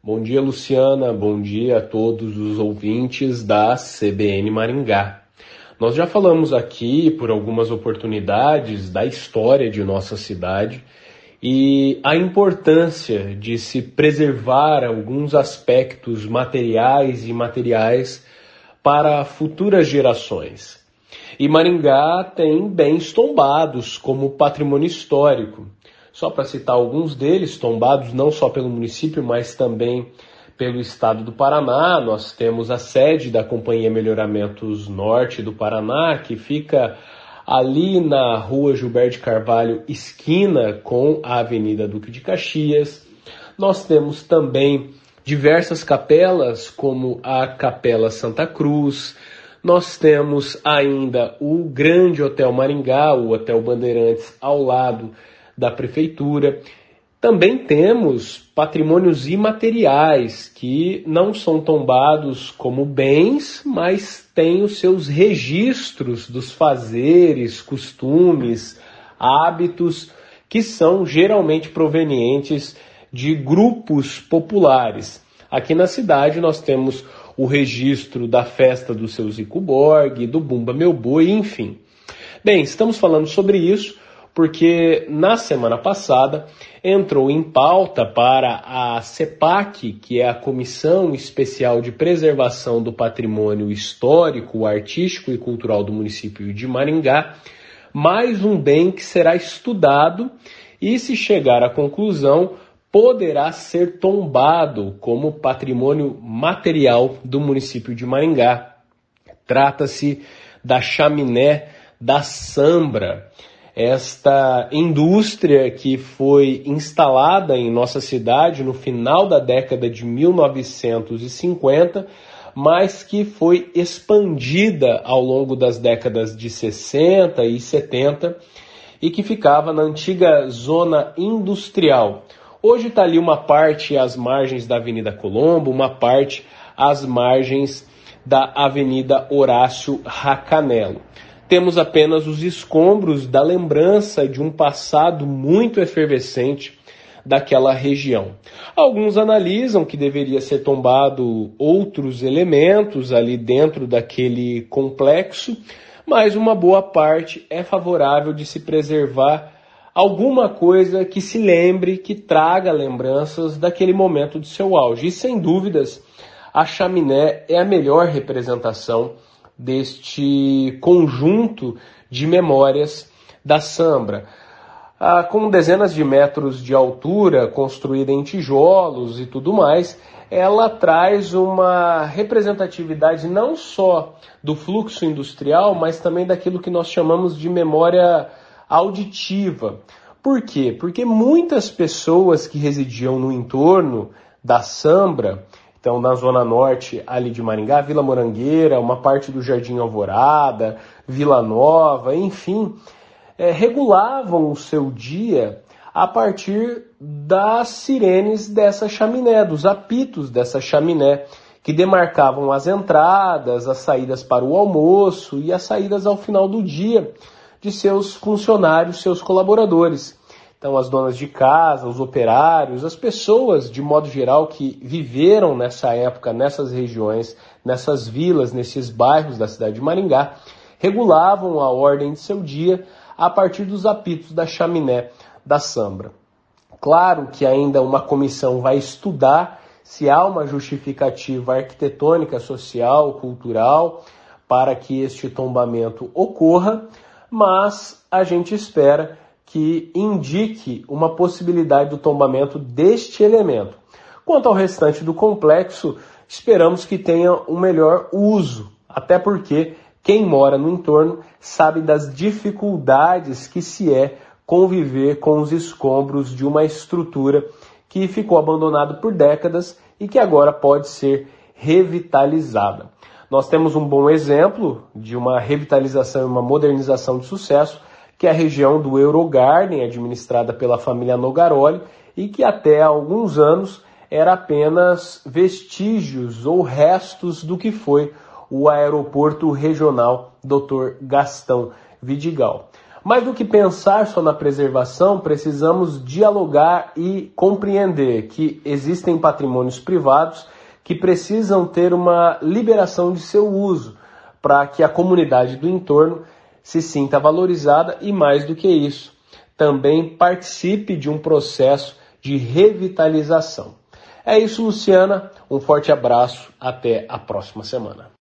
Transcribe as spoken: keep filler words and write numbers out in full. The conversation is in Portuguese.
Bom dia, Luciana. Bom dia a todos os ouvintes da C B N Maringá. Nós já falamos aqui, por algumas oportunidades, da história de nossa cidade e a importância de se preservar alguns aspectos materiais e imateriais para futuras gerações. E Maringá tem bens tombados como patrimônio histórico. Só para citar alguns deles, tombados não só pelo município, mas também pelo estado do Paraná. Nós temos a sede da Companhia Melhoramentos Norte do Paraná, que fica ali na rua Gilberto de Carvalho, esquina com a Avenida Duque de Caxias. Nós temos também diversas capelas, como a Capela Santa Cruz. Nós temos ainda o grande Hotel Maringá, o Hotel Bandeirantes, ao lado da prefeitura. Também temos patrimônios imateriais que não são tombados como bens, mas têm os seus registros dos fazeres, costumes, hábitos que são geralmente provenientes de grupos populares. Aqui na cidade nós temos o registro da festa do seu Zico Borg, do Bumba Meu Boi, enfim. Bem, estamos falando sobre isso porque na semana passada entrou em pauta para a CEPAC, que é a Comissão Especial de Preservação do Patrimônio Histórico, Artístico e Cultural do município de Maringá, mais um bem que será estudado e, se chegar à conclusão, poderá ser tombado como patrimônio material do município de Maringá. Trata-se da chaminé da Sambra. Esta indústria que foi instalada em nossa cidade no final da década de mil novecentos e cinquenta, mas que foi expandida ao longo das décadas de sessenta e setenta e que ficava na antiga zona industrial. Hoje está ali uma parte às margens da Avenida Colombo, uma parte às margens da Avenida Horácio Racanello. Temos apenas os escombros da lembrança de um passado muito efervescente daquela região. Alguns analisam que deveria ser tombado outros elementos ali dentro daquele complexo, mas uma boa parte é favorável de se preservar alguma coisa que se lembre, que traga lembranças daquele momento de seu auge. E sem dúvidas, a chaminé é a melhor representação deste conjunto de memórias da Sambra. Ah, com dezenas de metros de altura, construída em tijolos e tudo mais, ela traz uma representatividade não só do fluxo industrial, mas também daquilo que nós chamamos de memória auditiva. Por quê? Porque muitas pessoas que residiam no entorno da Sambra, então na zona norte ali de Maringá, Vila Morangueira, uma parte do Jardim Alvorada, Vila Nova, enfim, é, regulavam o seu dia a partir das sirenes dessa chaminé, dos apitos dessa chaminé, que demarcavam as entradas, as saídas para o almoço e as saídas ao final do dia de seus funcionários, seus colaboradores. Então, as donas de casa, os operários, as pessoas, de modo geral, que viveram nessa época, nessas regiões, nessas vilas, nesses bairros da cidade de Maringá, regulavam a ordem de seu dia a partir dos apitos da chaminé da Sambra. Claro que ainda uma comissão vai estudar se há uma justificativa arquitetônica, social, cultural, para que este tombamento ocorra, mas a gente espera que indique uma possibilidade do tombamento deste elemento. Quanto ao restante do complexo, esperamos que tenha um melhor uso, até porque quem mora no entorno sabe das dificuldades que se é conviver com os escombros de uma estrutura que ficou abandonada por décadas e que agora pode ser revitalizada. Nós temos um bom exemplo de uma revitalização e uma modernização de sucesso, que é a região do Eurogarden, administrada pela família Nogaroli, e que até há alguns anos era apenas vestígios ou restos do que foi o aeroporto regional doutor Gastão Vidigal. Mais do que pensar só na preservação, precisamos dialogar e compreender que existem patrimônios privados que precisam ter uma liberação de seu uso, para que a comunidade do entorno se sinta valorizada e, mais do que isso, também participe de um processo de revitalização. É isso, Luciana. Um forte abraço. Até a próxima semana.